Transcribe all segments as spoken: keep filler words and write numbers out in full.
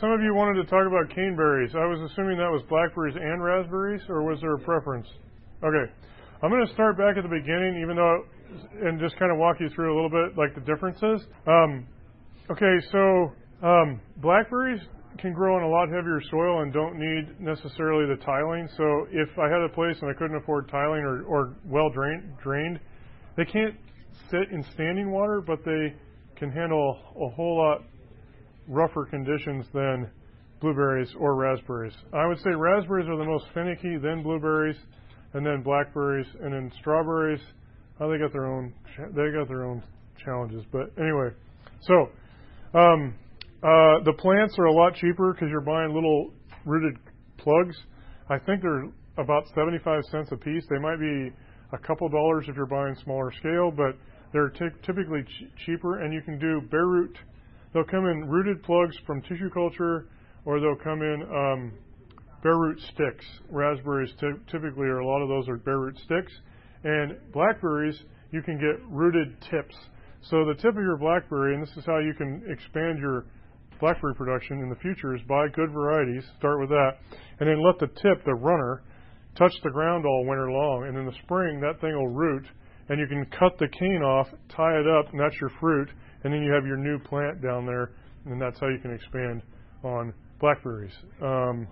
some of you wanted to talk about caneberries. I was assuming that was blackberries and raspberries, or was there a preference? Okay. I'm going to start back at the beginning, even though, and just kind of walk you through a little bit, like the differences. Um, okay, so um, blackberries can grow in a lot heavier soil and don't need necessarily the tiling. So if I had a place and I couldn't afford tiling or, or well drained, drained, they can't sit in standing water, but they can handle a whole lot rougher conditions than blueberries or raspberries. I would say raspberries are the most finicky, then blueberries, and then blackberries, and then strawberries. Oh, they got their own they got their own challenges. But anyway, so um, uh, the plants are a lot cheaper because you're buying little rooted plugs. I think they're about seventy-five cents a piece. They might be a couple dollars if you're buying smaller scale, but they're t- typically ch- cheaper, and you can do bare root. They'll come in rooted plugs from tissue culture, or they'll come in um, bare root sticks. Raspberries t- typically, or a lot of those are bare root sticks. And blackberries, you can get rooted tips. So the tip of your blackberry, and this is how you can expand your blackberry production in the future, is buy good varieties, start with that, and then let the tip, the runner, touch the ground all winter long. And in the spring, that thing will root, and you can cut the cane off, tie it up, and that's your fruit, and then you have your new plant down there, and that's how you can expand on blackberries. Um,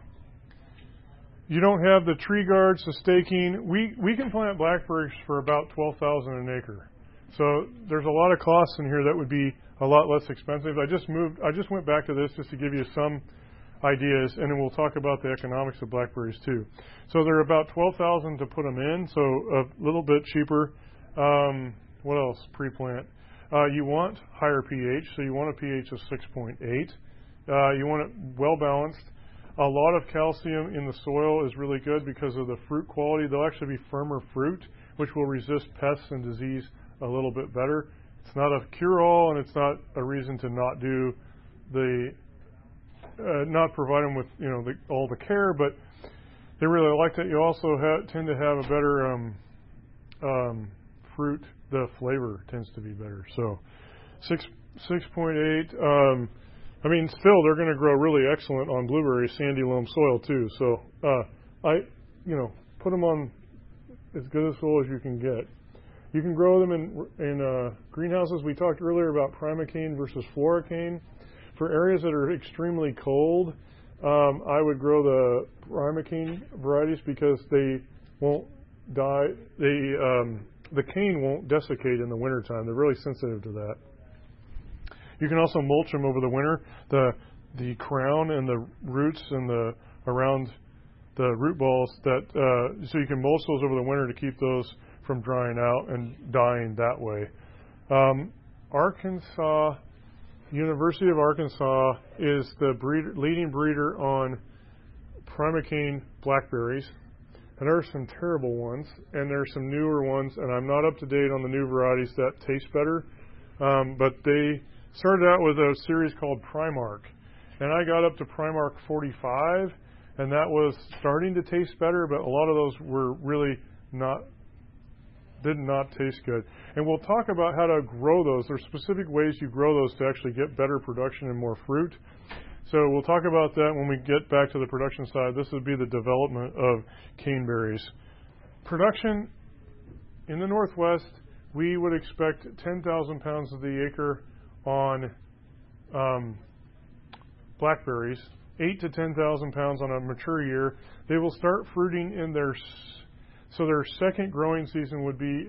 you don't have the tree guards, the staking. We we can plant blackberries for about twelve thousand dollars an acre. So there's a lot of costs in here that would be a lot less expensive. I just moved. I just went back to this just to give you some ideas, and then we'll talk about the economics of blackberries too. So they're about twelve thousand dollars to put them in, so a little bit cheaper. Um, what else? Pre-plant. Uh, you want higher pH, so you want a pH of six point eight. Uh, you want it well balanced. A lot of calcium in the soil is really good because of the fruit quality. They'll actually be firmer fruit, which will resist pests and disease a little bit better. It's not a cure-all, and it's not a reason to not do the, uh, not provide them with, you know, the, all the care, but they really like that. You also ha- tend to have a better um, um, fruit. The flavor tends to be better. So six six point eight. Um, I mean, still they're going to grow really excellent on blueberry sandy loam soil too. So uh, I, you know, put them on as good a soil as you can get. You can grow them in in uh, greenhouses. We talked earlier about primocane versus floricane. For areas that are extremely cold, um, I would grow the primocane varieties because they won't die. They um, the cane won't desiccate in the wintertime. They're really sensitive to that. You can also mulch them over the winter. The the crown and the roots and the around the root balls that uh, so you can mulch those over the winter to keep those from drying out and dying that way. Um, Arkansas University of Arkansas is the breeder, leading breeder on primocane blackberries. And there are some terrible ones, and there are some newer ones, and I'm not up to date on the new varieties that taste better. Um, but they started out with a series called Primark, and I got up to Primark forty-five, and that was starting to taste better, but a lot of those were really not, did not taste good. And we'll talk about how to grow those. There's specific ways you grow those to actually get better production and more fruit. So we'll talk about that when we get back to the production side. This would be the development of caneberries. Production in the Northwest, we would expect ten thousand pounds of the acre on um, blackberries, eight to ten thousand pounds on a mature year. They will start fruiting in their, so their second growing season would be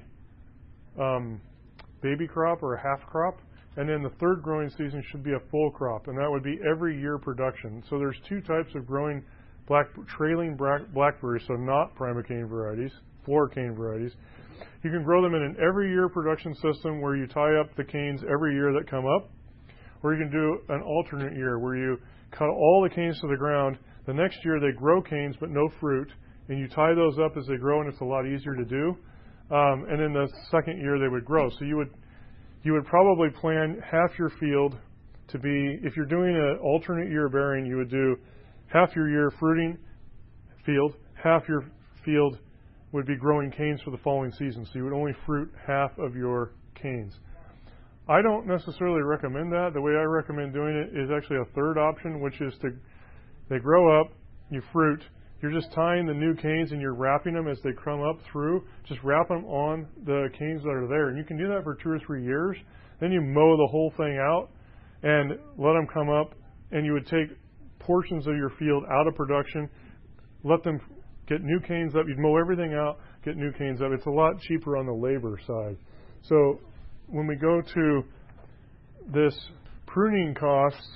a um, baby crop or a half crop. And then the third growing season should be a full crop, and that would be every year production. So there's two types of growing black, trailing blackberries, so not primocane varieties, floricane varieties. You can grow them in an every year production system where you tie up the canes every year that come up, or you can do an alternate year where you cut all the canes to the ground. The next year they grow canes but no fruit, and you tie those up as they grow, and it's a lot easier to do. Um, and then the second year they would grow. So you would You would probably plan half your field to be, if you're doing an alternate year bearing, you would do half your year fruiting field, half your field would be growing canes for the following season. So you would only fruit half of your canes. I don't necessarily recommend that. The way I recommend doing it is actually a third option, which is to, they grow up, you fruit, you're just tying the new canes and you're wrapping them as they come up through, just wrap them on the canes that are there. And you can do that for two or three years. Then you mow the whole thing out and let them come up, and you would take portions of your field out of production, let them get new canes up. You'd mow everything out, get new canes up. It's a lot cheaper on the labor side. So when we go to this pruning costs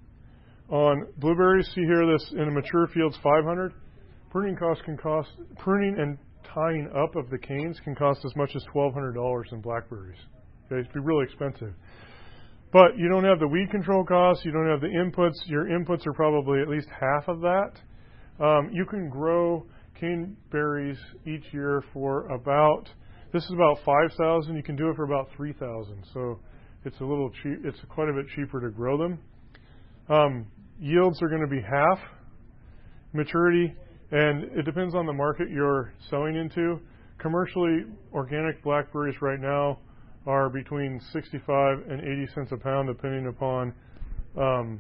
on blueberries, see here this in a mature field's five hundred. Pruning costs can cost, pruning and tying up of the canes can cost as much as twelve hundred dollars in blackberries. Okay, it's be really expensive. But you don't have the weed control costs, you don't have the inputs. Your inputs are probably at least half of that. Um, you can grow caneberries each year for about, this is about five thousand. You can do it for about three thousand. So it's a little cheap. It's quite a bit cheaper to grow them. Um, yields are going to be half maturity, and it depends on the market you're selling into. Commercially, organic blackberries right now are between sixty-five and eighty cents a pound, depending upon um,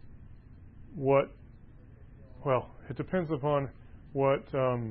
what, well, it depends upon what, um,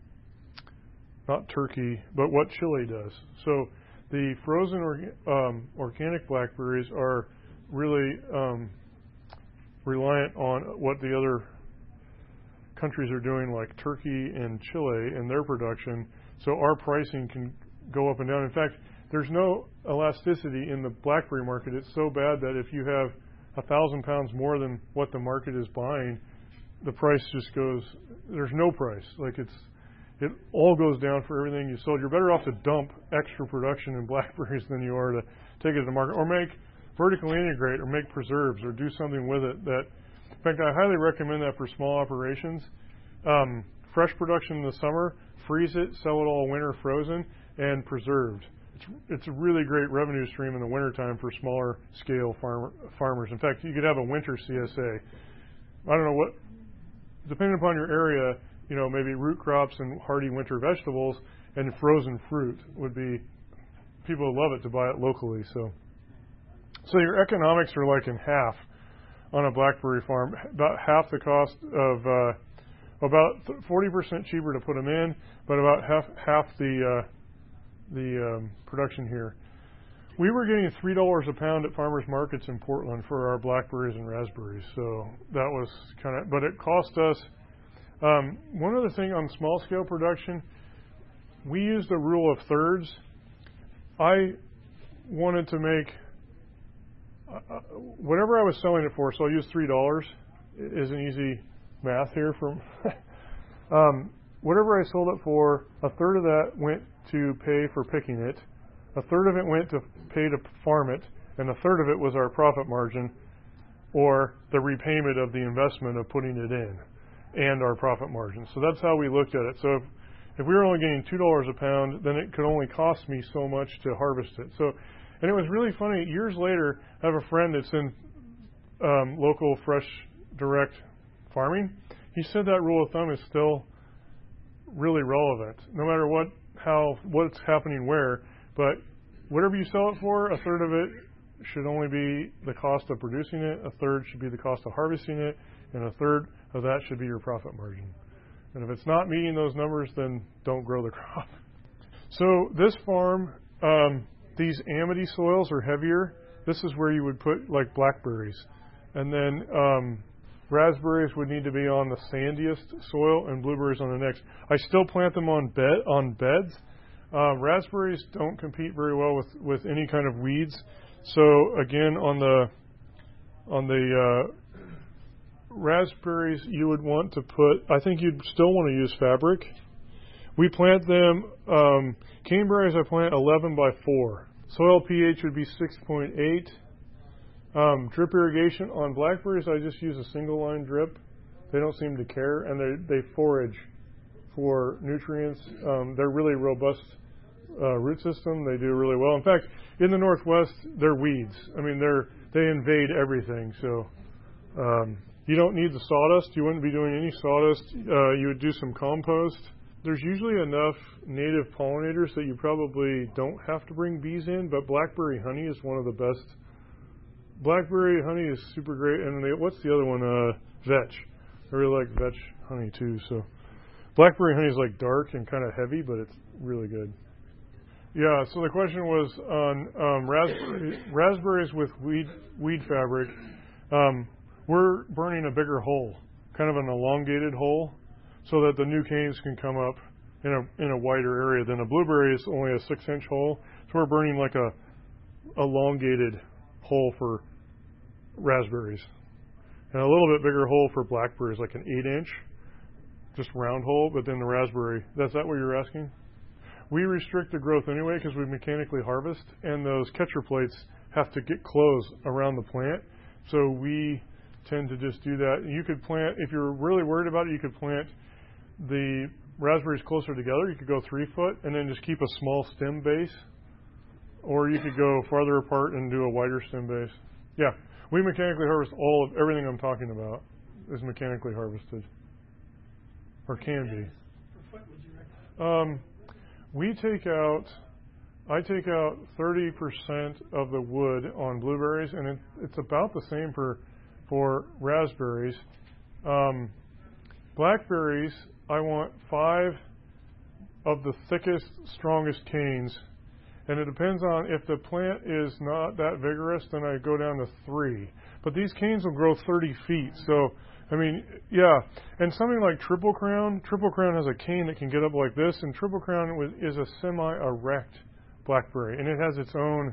not Turkey, but what Chile does. So the frozen orga- um, organic blackberries are really um, reliant on what the other countries are doing, like Turkey and Chile, and their production. So our pricing can go up and down. In fact, there's no elasticity in the blackberry market. It's so bad that if you have a thousand pounds more than what the market is buying, the price just goes, there's no price. Like it's, it all goes down for everything you sold. You're better off to dump extra production in blackberries than you are to take it to the market, or make vertically integrate, or make preserves, or do something with it. That, in fact, I highly recommend that for small operations. Um, fresh production in the summer, freeze it, sell it all winter frozen and preserved. It's, it's a really great revenue stream in the wintertime for smaller scale farm, farmers. In fact, you could have a winter C S A. I don't know what, depending upon your area, you know, maybe root crops and hardy winter vegetables and frozen fruit would be, people would love it to buy it locally. So, so your economics are like in half on a blackberry farm, about half the cost of, uh, about forty percent cheaper to put them in, but about half, half the, uh, the um, production here. We were getting three dollars a pound at farmers markets in Portland for our blackberries and raspberries. So that was kind of, but it cost us, um, one other thing on small scale production, we used a rule of thirds. I wanted to make, uh, whatever I was selling it for, so I'll use three dollars, is an easy math here from, um, whatever I sold it for, a third of that went to pay for picking it, a third of it went to pay to farm it, and a third of it was our profit margin, or the repayment of the investment of putting it in, and our profit margin. So that's how we looked at it. So if, if we were only getting two dollars a pound, then it could only cost me so much to harvest it. So, and it was really funny. Years later, I have a friend that's in um, local fresh direct farming. He said that rule of thumb is still really relevant, no matter what, how, what's happening where. But whatever you sell it for, a third of it should only be the cost of producing it, a third should be the cost of harvesting it, and a third of that should be your profit margin. And if it's not meeting those numbers, then don't grow the crop. So this farm, um, these Amity soils are heavier. This is where you would put like blackberries. And then um, raspberries would need to be on the sandiest soil, and blueberries on the next. I still plant them on bed on beds. Uh, raspberries don't compete very well with, with any kind of weeds. So again, on the on the uh, raspberries, you would want to put, I think you'd still want to use fabric. We plant them, um, caneberries I plant eleven by four. Soil pH would be six point eight. Um, drip irrigation on blackberries, I just use a single line drip. They don't seem to care, and they, they forage for nutrients. Um, they're really robust uh, root system. They do really well. In fact, in the Northwest, they're weeds. I mean, they're they invade everything. So um, you don't need the sawdust. You wouldn't be doing any sawdust. Uh, you would do some compost there's usually enough native pollinators that you probably don't have to bring bees in, but blackberry honey is one of the best. Blackberry honey is super great, and they, what's the other one? Uh, vetch. I really like vetch honey too. So blackberry honey is like dark and kind of heavy, but it's really good. Yeah, so the question was on um, raspberry, raspberries with weed weed fabric. Um, we're burning a bigger hole, kind of an elongated hole, so that the new canes can come up in a in a wider area. Than a blueberry is only a six-inch hole, so we're burning like a elongated hole for raspberries, and a little bit bigger hole for blackberries, like an eight-inch, just round hole. But then the raspberry, that's that what you're asking? We restrict the growth anyway because we mechanically harvest, and those catcher plates have to get closed around the plant. So we tend to just do that. You could plant, if you're really worried about it, you could plant the raspberries closer together. You could go three foot and then just keep a small stem base, or you could go farther apart and do a wider stem base. Yeah, we mechanically harvest all of everything I'm talking about is mechanically harvested, or can be. Um, We take out, I take out thirty percent of the wood on blueberries, and it, it's about the same for for raspberries. Um, blackberries, I want five of the thickest, strongest canes, and it depends on if the plant is not that vigorous, then I go down to three. But these canes will grow thirty feet, so I mean, yeah, and something like Triple Crown, Triple Crown has a cane that can get up like this, and Triple Crown is a semi-erect blackberry, and it has its own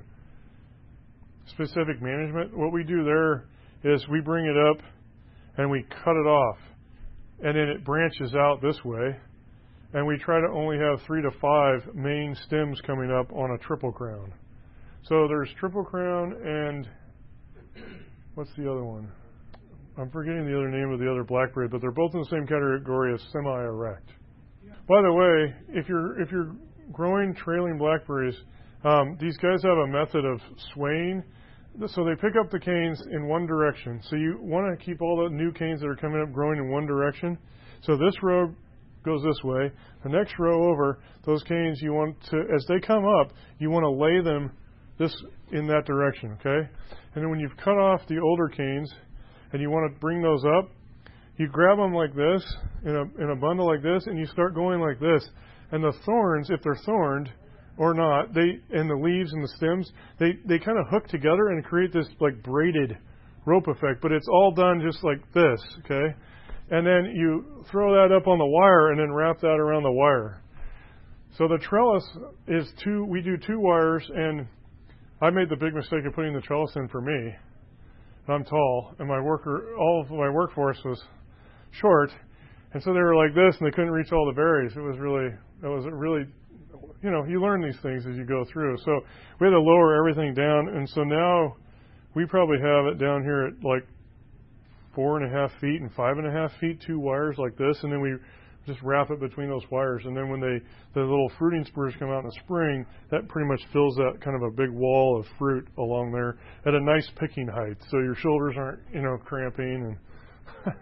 specific management. What we do there is we bring it up and we cut it off, and then it branches out this way, and we try to only have three to five main stems coming up on a Triple Crown. So there's Triple Crown and what's the other one? I'm forgetting the other name of the other blackberry, but they're both in the same category as semi-erect. Yeah. By the way, if you're if you're growing trailing blackberries, um, these guys have a method of swaying. So they pick up the canes in one direction. So you want to keep all the new canes that are coming up growing in one direction. So this row goes this way. The next row over, those canes you want to, as they come up, you want to lay them this in that direction, okay? And then when you've cut off the older canes, and you want to bring those up, you grab them like this, in a in a bundle like this, and you start going like this. And the thorns, if they're thorned or not, they and the leaves and the stems, they, they kind of hook together and create this like braided rope effect. But it's all done just like this, okay? And then you throw that up on the wire and then wrap that around the wire. So the trellis is two, we do two wires, and I made the big mistake of putting the trellis in for me. I'm tall, and my worker, all of my workforce was short, and so they were like this, and they couldn't reach all the berries. It was really, it was really, you know, you learn these things as you go through. So we had to lower everything down, and so now we probably have it down here at like four and a half feet and five and a half feet, two wires like this, and then we just wrap it between those wires, and then when they the little fruiting spurs come out in the spring, that pretty much fills that kind of a big wall of fruit along there at a nice picking height, so your shoulders aren't, you know, cramping. And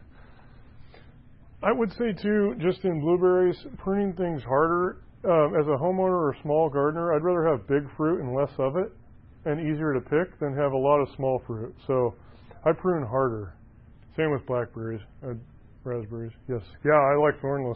I would say too, just in blueberries, pruning things harder. Um, as a homeowner or a small gardener, I'd rather have big fruit and less of it, and easier to pick, than have a lot of small fruit. So I prune harder. Same with blackberries. I'd, Raspberries, yes. Yeah, I like thornless.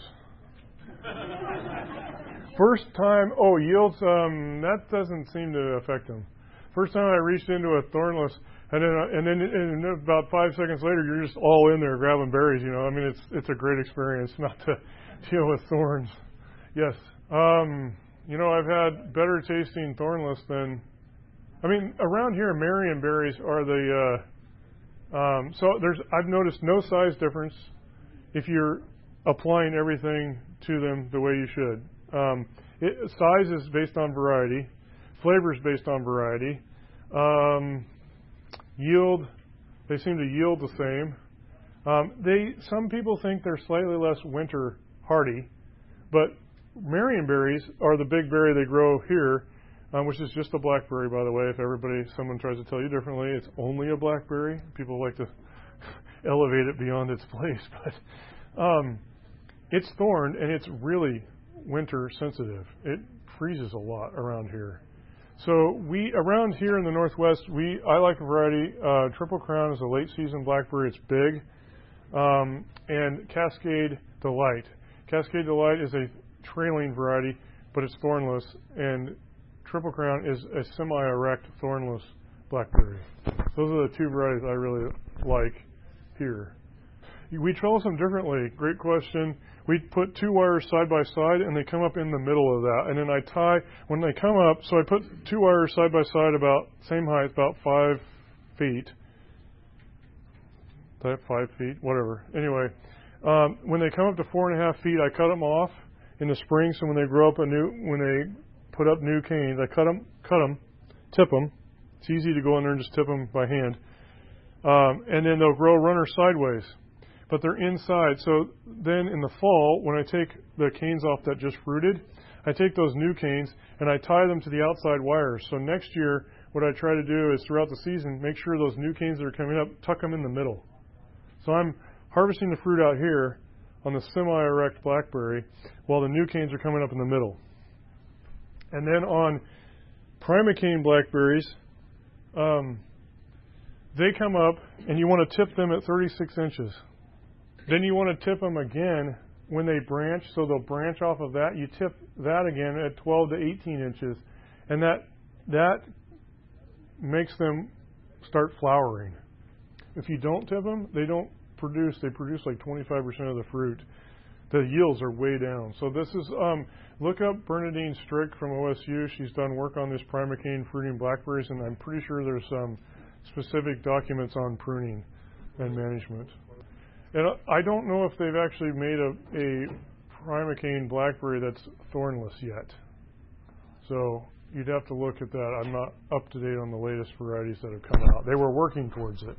First time, oh, yields, um, that doesn't seem to affect them. First time I reached into a thornless, and then uh, and then and about five seconds later, you're just all in there grabbing berries. You know, I mean, it's it's a great experience not to deal with thorns. Yes, um, you know, I've had better tasting thornless than, I mean, around here, Marion berries are the. Uh, um, so there's, I've noticed no size difference if you're applying everything to them the way you should. Um, it, size is based on variety. Flavor is based on variety. Um, yield, they seem to yield the same. Um, they some people think they're slightly less winter hardy, but Marion berries are the big berry they grow here, um, which is just a blackberry, by the way. If everybody, someone tries to tell you differently, it's only a blackberry. People like to elevate it beyond its place, but um, it's thorned, and it's really, winter sensitive. It freezes a lot around here. So we around here in the Northwest, we I like a variety. Uh, Triple Crown is a late season blackberry. It's big, um, and Cascade Delight. Cascade Delight is a trailing variety, but it's thornless, and Triple Crown is a semi-erect thornless blackberry. Those are the two varieties I really like here. We trellis them differently. Great question. We put two wires side by side, and they come up in the middle of that. And then I tie, when they come up, so I put two wires side by side about same height, about five feet. That five feet, whatever. Anyway, um, when they come up to four and a half feet, I cut them off in the spring. So when they grow up a new, when they put up new canes, I cut them, cut them, tip them. It's easy to go in there and just tip them by hand. Um, and then they'll grow runner sideways. But they're inside. So then in the fall, when I take the canes off that just fruited, I take those new canes and I tie them to the outside wires. So next year, what I try to do is throughout the season, make sure those new canes that are coming up, tuck them in the middle. So I'm harvesting the fruit out here on the semi-erect blackberry while the new canes are coming up in the middle. And then on primocane blackberries, um, they come up and you want to tip them at thirty-six inches. Then you want to tip them again when they branch, so they'll branch off of that. You tip that again at twelve to eighteen inches, and that that makes them start flowering. If you don't tip them, they don't produce. They produce like twenty-five percent of the fruit. The yields are way down. So this is, um, look up Bernadine Strick from O S U. She's done work on this primocane fruiting blackberries, and I'm pretty sure there's some specific documents on pruning and management. And I don't know if they've actually made a, a primocane blackberry that's thornless yet. So you'd have to look at that. I'm not up to date on the latest varieties that have come out. They were working towards it.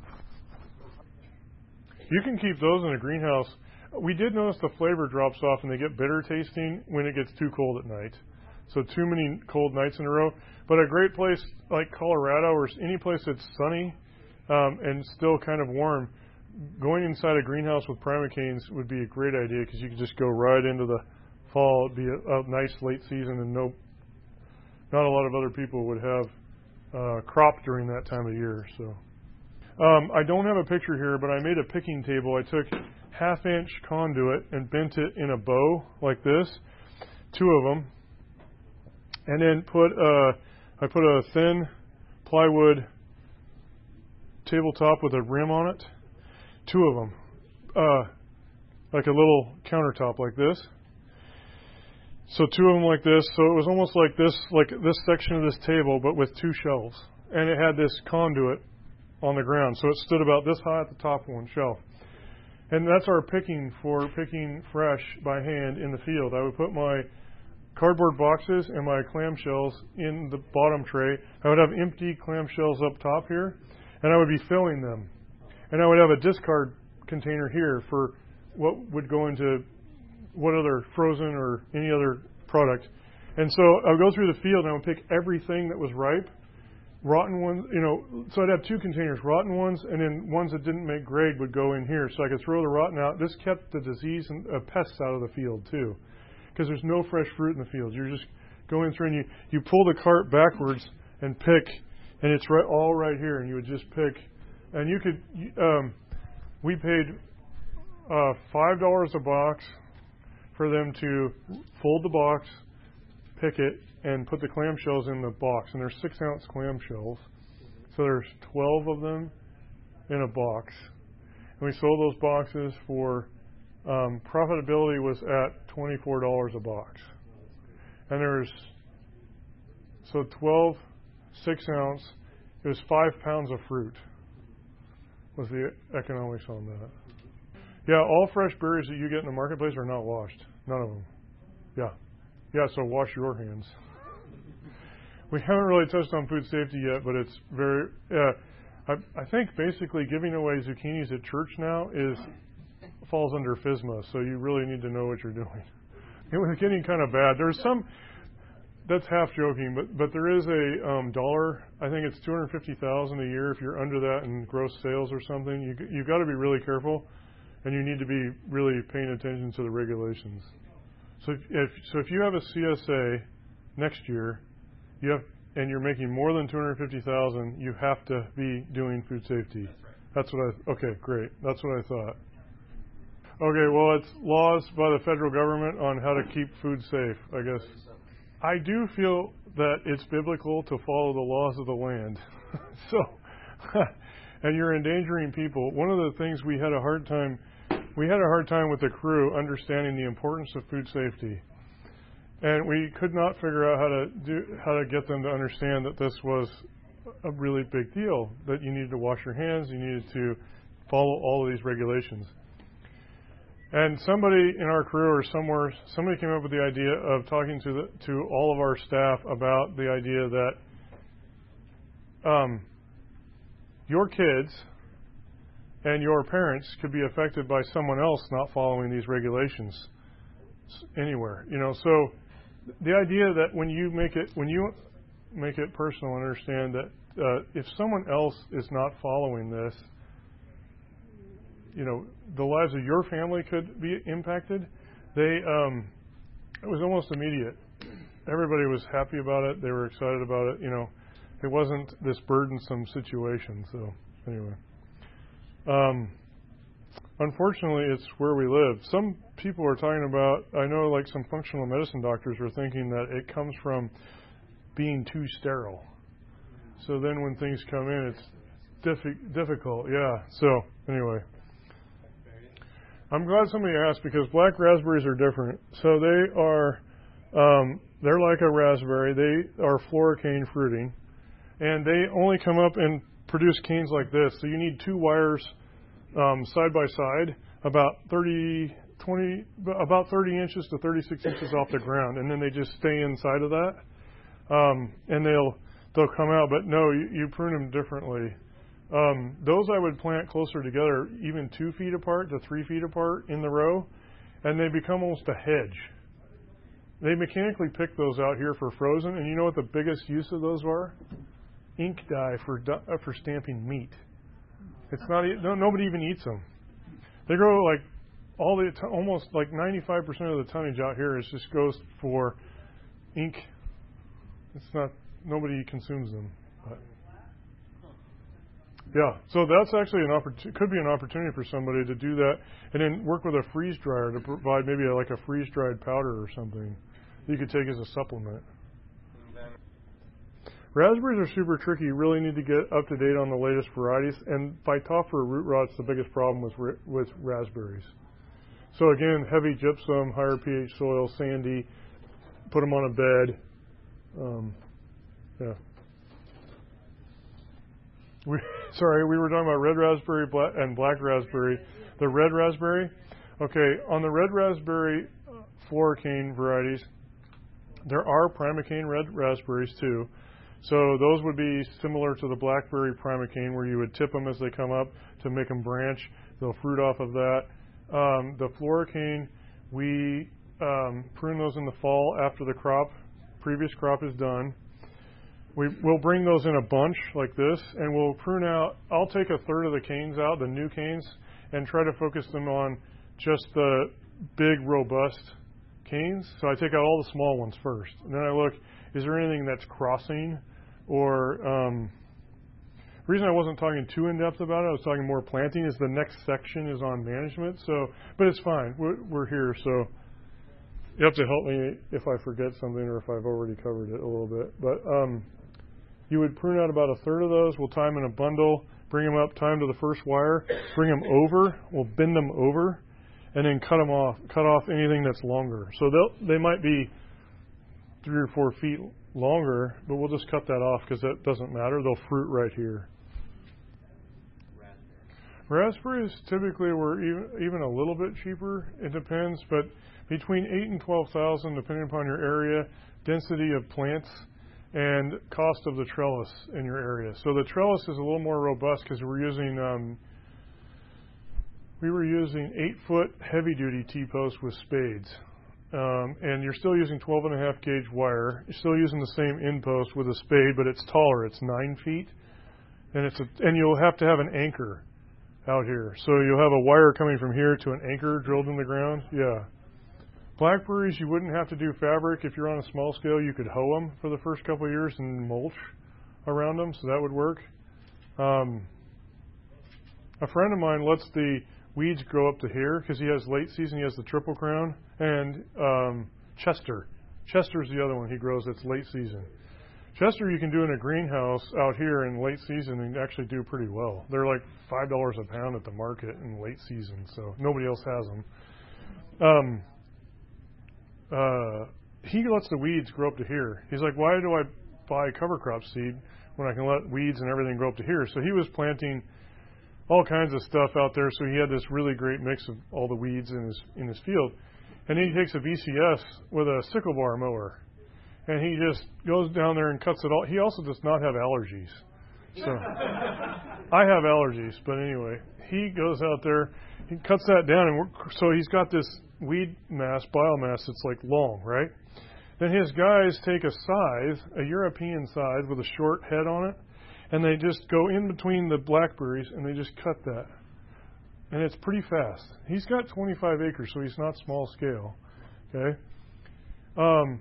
You can keep those in a greenhouse. We did notice the flavor drops off and they get bitter tasting when it gets too cold at night. So too many cold nights in a row. But a great place like Colorado or any place that's sunny um, and still kind of warm, going inside a greenhouse with primocanes would be a great idea because you could just go right into the fall. It'd be a, a nice late season, and no, not a lot of other people would have uh, crop during that time of year. So um, I don't have a picture here, but I made a picking table. I took half-inch conduit and bent it in a bow like this, two of them, and then put a, I put a thin plywood tabletop with a rim on it. Two of them, uh, like a little countertop like this. So two of them like this. So it was almost like this, like this section of this table, but with two shelves. And it had this conduit on the ground. So it stood about this high at the top of one shelf. And that's our picking for picking fresh by hand in the field. I would put my cardboard boxes and my clamshells in the bottom tray. I would have empty clamshells up top here, and I would be filling them. And I would have a discard container here for what would go into what other frozen or any other product. And so I would go through the field and I would pick everything that was ripe, rotten ones, you know, so I'd have two containers, rotten ones, and then ones that didn't make grade would go in here. So I could throw the rotten out. This kept the disease and uh, pests out of the field too, because there's no fresh fruit in the field. You're just going through and you, you pull the cart backwards and pick, and it's right, all right here, and you would just pick. And you could, um, we paid uh, five dollars a box for them to fold the box, pick it, and put the clamshells in the box. And there's six ounce clamshells. So there's twelve of them in a box. And we sold those boxes for, um, profitability was at twenty-four dollars a box. And there's, so twelve, six ounce, it was five pounds of fruit. Was the economics on that. Yeah, all fresh berries that you get in the marketplace are not washed. None of them. Yeah. Yeah, so wash your hands. We haven't really touched on food safety yet, but it's very, uh, I, I think basically giving away zucchinis at church now is falls under FSMA, so you really need to know what you're doing. It was getting kind of bad. There's some, that's half joking, but, but there is a um, dollar, I think it's two hundred fifty thousand dollars a year if you're under that in gross sales or something. You, you've got to be really careful, and you need to be really paying attention to the regulations. So if, if so, if you have a C S A next year, you have and you're making more than two hundred fifty thousand, you have to be doing food safety. That's what I. Okay, great. That's what I thought. Okay, well, it's laws by the federal government on how to keep food safe, I guess. I do feel that it's biblical to follow the laws of the land. so, and you're endangering people. One of the things we had a hard time, we had a hard time with the crew understanding the importance of food safety. And we could not figure out how to do, how to get them to understand that this was a really big deal, that you needed to wash your hands, you needed to follow all of these regulations. And somebody in our crew or somewhere, somebody came up with the idea of talking to the, to all of our staff about the idea that um, your kids and your parents could be affected by someone else not following these regulations anywhere. You know, so the idea that when you make it when you make it personal and understand that uh, if someone else is not following this, you know, the lives of your family could be impacted. They, um, it was almost immediate. Everybody was happy about it. They were excited about it. You know, it wasn't this burdensome situation. So anyway, um, unfortunately, it's where we live. Some people are talking about, I know like some functional medicine doctors are thinking that it comes from being too sterile. So then when things come in, it's diffi- difficult. Yeah. So anyway. I'm glad somebody asked because black raspberries are different. So they are, um, they're like a raspberry. They are floricane fruiting, and they only come up and produce canes like this. So you need two wires um, side by side, about thirty, twenty, about thirty inches to thirty-six inches off the ground, and then they just stay inside of that, um, and they'll they'll come out. But no, you, you prune them differently. Um, those I would plant closer together, even two feet apart to three feet apart in the row, and they become almost a hedge. They mechanically pick those out here for frozen, and you know what the biggest use of those are? Ink dye for uh, for stamping meat. It's not no, nobody even eats them. They grow like all the almost like ninety-five percent of the tonnage out here is just goes for ink. It's not nobody consumes them. But. Yeah, so that's actually an opportunity. Could be an opportunity for somebody to do that, and then work with a freeze dryer to provide maybe a, like a freeze dried powder or something you could take as a supplement. Raspberries are super tricky. You really need to get up to date on the latest varieties. And Phytophthora root rot's the biggest problem with with raspberries. So again, heavy gypsum, higher pH soil, sandy. Put them on a bed. Um, yeah. We, sorry, we were talking about red raspberry black, and black raspberry. The red raspberry, okay, on the red raspberry floricane varieties, there are primocane red raspberries too. So those would be similar to the blackberry primocane, where you would tip them as they come up to make them branch. They'll fruit off of that. Um, the floricane, we um, prune those in the fall after the crop, previous crop is done. We, we'll bring those in a bunch like this, and we'll prune out. I'll take a third of the canes out, the new canes, and try to focus them on just the big, robust canes. So I take out all the small ones first. And then I look, is there anything that's crossing? Or um, the reason I wasn't talking too in-depth about it, I was talking more planting, is the next section is on management. So, but it's fine. We're, we're here, so you have to help me if I forget something or if I've already covered it a little bit. But um, you would prune out about a third of those. We'll tie them in a bundle, bring them up, tie them to the first wire, bring them over. We'll bend them over, and then cut them off. Cut off anything that's longer. So they'll they might be three or four feet longer, but we'll just cut that off because that doesn't matter. They'll fruit right here. Raspberries typically were even, even a little bit cheaper. It depends, but between eight and twelve thousand, depending upon your area, density of plants, and cost of the trellis in your area. So the trellis is a little more robust because we're using um, we were using eight foot heavy duty T-posts with spades, um, and you're still using twelve and a half gauge wire. You're still using the same end post with a spade, but it's taller. It's nine feet, and it's a, and you'll have to have an anchor out here. So you'll have a wire coming from here to an anchor drilled in the ground. Yeah. Blackberries, you wouldn't have to do fabric. If you're on a small scale, you could hoe them for the first couple of years and mulch around them, so that would work. Um, a friend of mine lets the weeds grow up to here because he has late season. He has the Triple Crown and um, Chester. Chester's the other one he grows that's late season. Chester you can do in a greenhouse out here in late season and actually do pretty well. They're like five dollars a pound at the market in late season, so nobody else has them. Um, uh, he lets the weeds grow up to here. He's like, why do I buy cover crop seed when I can let weeds and everything grow up to here? So he was planting all kinds of stuff out there, so he had this really great mix of all the weeds in his in his field. And he takes a V C S with a sickle bar mower, and he just goes down there and cuts it all. He also does not have allergies. So I have allergies, but anyway, he goes out there, he cuts that down, and we're, so he's got this weed mass, biomass that's like long, right? Then his guys take a scythe, a European scythe with a short head on it, and they just go in between the blackberries and they just cut that. And it's pretty fast. He's got twenty-five acres, so he's not small scale. Okay? Um,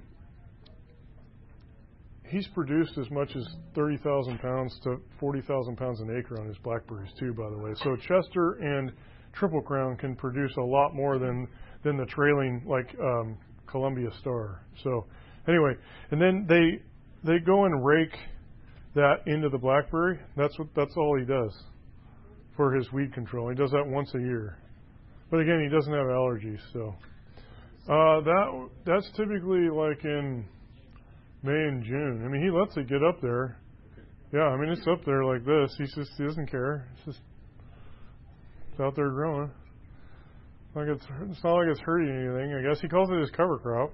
he's produced as much as thirty thousand pounds to forty thousand pounds an acre on his blackberries, too, by the way. So Chester and Triple Crown can produce a lot more than, than the trailing, like, um, Columbia Star. So, anyway, and then they they go and rake that into the blackberry. That's what that's all he does for his weed control. He does that once a year. But again, he doesn't have allergies, so uh, that that's typically like in May and June. I mean, he lets it get up there. Yeah, I mean, it's up there like this. He's just he doesn't care. It's just it's out there growing. Like it's it's not like it's hurting anything. I guess he calls it his cover crop.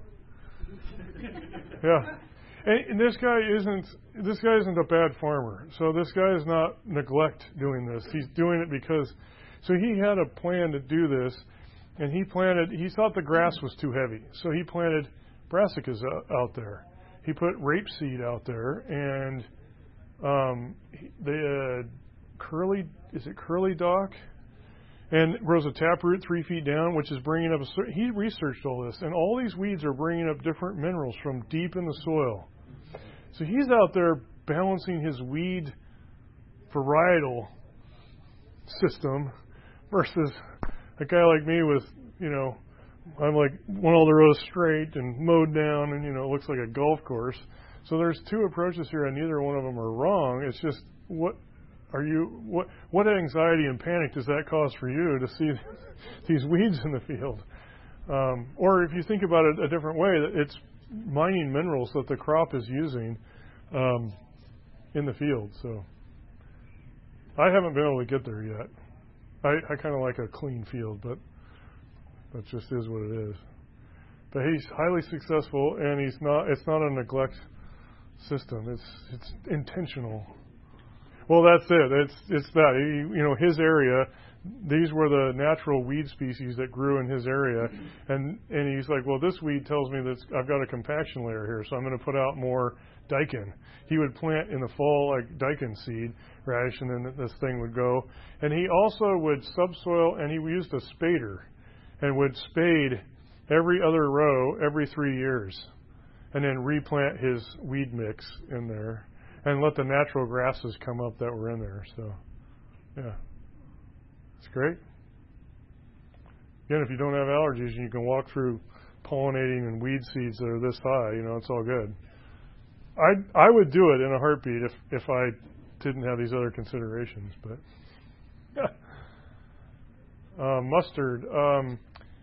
Yeah. And this guy isn't this guy isn't a bad farmer. So this guy is not neglect doing this. He's doing it because so he had a plan to do this, and he planted. He thought the grass was too heavy, so he planted brassicas out there. He put rapeseed out there, and um, the uh, curly is it curly dock, and grows a taproot three feet down, which is bringing up. A, he researched all this, and all these weeds are bringing up different minerals from deep in the soil. So he's out there balancing his weed varietal system versus a guy like me with, you know, I'm like one all the rows straight and mowed down and, you know, it looks like a golf course. So there's two approaches here and neither one of them are wrong. It's just what are you, what, what anxiety and panic does that cause for you to see these weeds in the field? Um, or if you think about it a different way, it's mining minerals that the crop is using um, in the field. So I haven't been able to get there yet. I, I kind of like a clean field, but that just is what it is. But he's highly successful, and he's not. It's not a neglect system. It's it's intentional. Well, that's it. It's it's that. He, you know, his area. These were the natural weed species that grew in his area, and and he's like, well, this weed tells me that I've got a compaction layer here, so I'm going to put out more daikon. He would plant in the fall like daikon seed, radish, and then this thing would go. And he also would subsoil, and he used a spader, and would spade every other row every three years, and then replant his weed mix in there, and let the natural grasses come up that were in there. So, yeah. It's great. Again, if you don't have allergies and you can walk through pollinating and weed seeds that are this high, you know, it's all good. I I would do it in a heartbeat if, if I didn't have these other considerations. But yeah. uh, mustard. Um,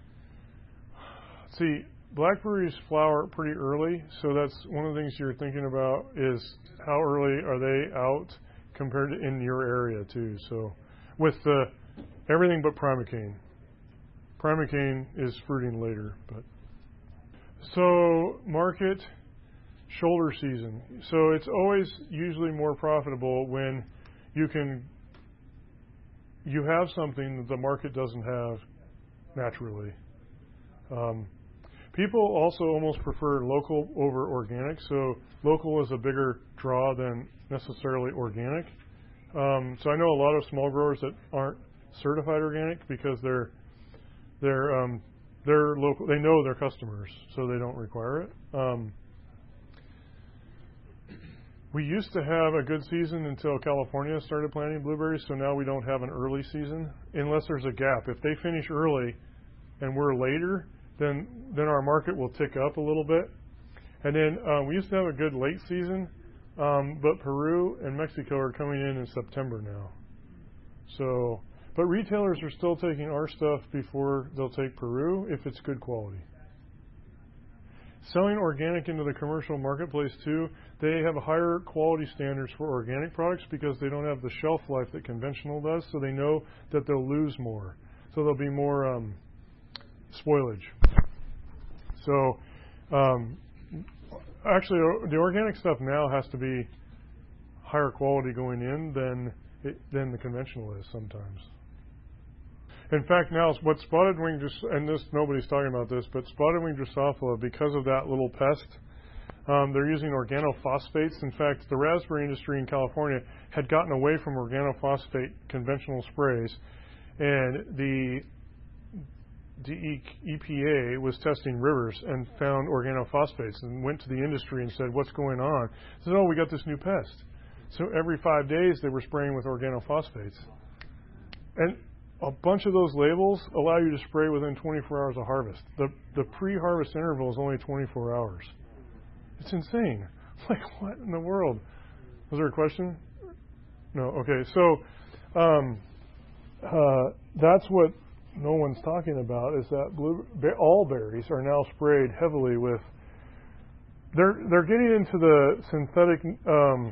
see, blackberries flower pretty early, so that's one of the things you're thinking about is how early are they out compared to in your area too. So with the everything but primocane. Primocane is fruiting later, but so market shoulder season. So it's always usually more profitable when you can you have something that the market doesn't have naturally. Um, people also almost prefer local over organic. So local is a bigger draw than necessarily organic. Um, so I know a lot of small growers that aren't certified organic because they're they're um, they're local. They know their customers, so they don't require it. Um, we used to have a good season until California started planting blueberries, so now we don't have an early season unless there's a gap. If they finish early and we're later, then then our market will tick up a little bit. And then uh, we used to have a good late season, um, but Peru and Mexico are coming in in September now. So, but retailers are still taking our stuff before they'll take Peru if it's good quality. Selling organic into the commercial marketplace too, they have higher quality standards for organic products because they don't have the shelf life that conventional does, so they know that they'll lose more. So there'll be more um, spoilage. So um, actually, the organic stuff now has to be higher quality going in than it, than the conventional is sometimes. In fact, now what spotted wing, and this nobody's talking about this, but spotted wing Drosophila, because of that little pest, um, they're using organophosphates. In fact, the raspberry industry in California had gotten away from organophosphate conventional sprays, and the the E P A was testing rivers and found organophosphates and went to the industry and said, "What's going on?" They said, "Oh, we got this new pest." So every five days they were spraying with organophosphates, and a bunch of those labels allow you to spray within twenty-four hours of harvest. The the pre-harvest interval is only twenty-four hours. It's insane. Like, what in the world? Was there a question? No. Okay. So um, uh, that's what no one's talking about is that blue, all berries are now sprayed heavily with. They're they're getting into the synthetic um,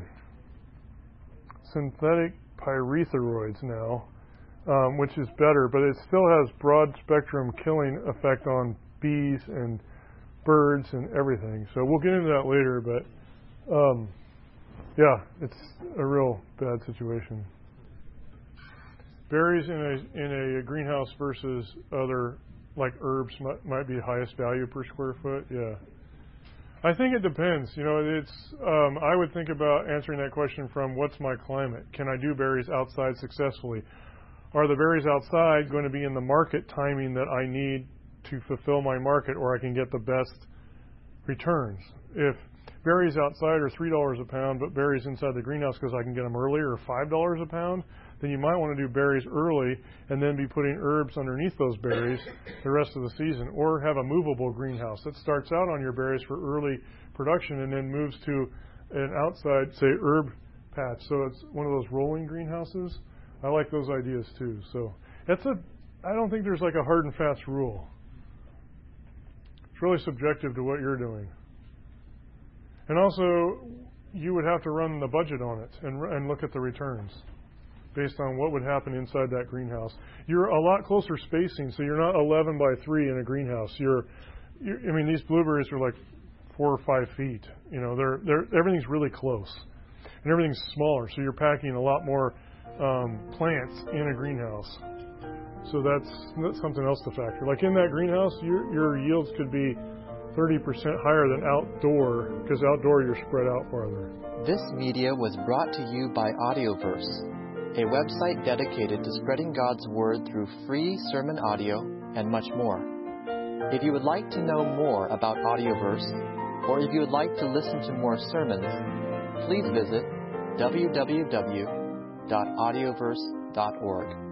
synthetic pyrethroids now. Um, which is better, but it still has broad spectrum killing effect on bees and birds and everything. So we'll get into that later, but um, yeah, it's a real bad situation. Berries in a in a greenhouse versus other like herbs might, might be highest value per square foot. Yeah, I think it depends. You know, it's um, I would think about answering that question from what's my climate? Can I do berries outside successfully? Are the berries outside going to be in the market timing that I need to fulfill my market, or I can get the best returns? If berries outside are three dollars a pound, but berries inside the greenhouse because I can get them earlier are five dollars a pound, then you might want to do berries early and then be putting herbs underneath those berries the rest of the season, or have a movable greenhouse that starts out on your berries for early production and then moves to an outside, say, herb patch. So it's one of those rolling greenhouses. I like those ideas too. So that's a, I don't think there's like a hard and fast rule. It's really subjective to what you're doing. And also, you would have to run the budget on it and, and look at the returns based on what would happen inside that greenhouse. You're a lot closer spacing, so you're not eleven by three in a greenhouse. You're, you're I mean, these blueberries are like four or five feet. You know, they're, they're, everything's really close. And everything's smaller, so you're packing a lot more Um, plants in a greenhouse. So that's, that's something else to factor. Like in that greenhouse, your, your yields could be thirty percent higher than outdoor, because outdoor you're spread out farther. This media was brought to you by Audioverse, a website dedicated to spreading God's Word through free sermon audio and much more. If you would like to know more about Audioverse, or if you would like to listen to more sermons, please visit w w w dot audioverse dot org.